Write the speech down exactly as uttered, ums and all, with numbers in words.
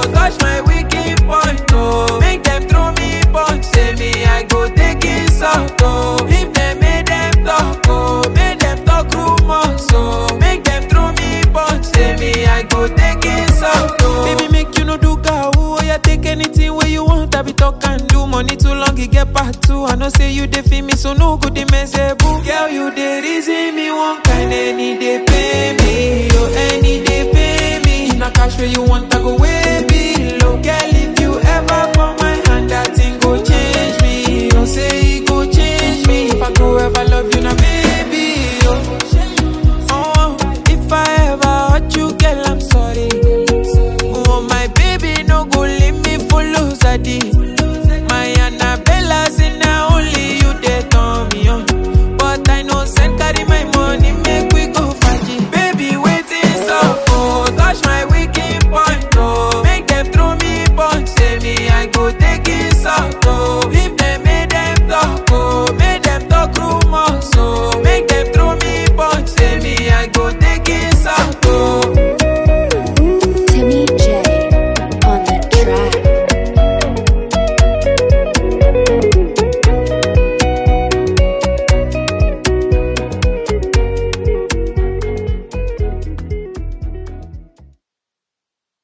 touch my wicked point, oh. Make them throw me punch, say me I go take it out, oh. If them make them talk, oh. Make them talk rumors, oh. Make them throw me punch, say me I go take it out, oh. Baby, make you no do gaw, oh. Yeah, take anything where you want, I be talk and do. Money too long, you get back too. I know say you dey feel me, so no good.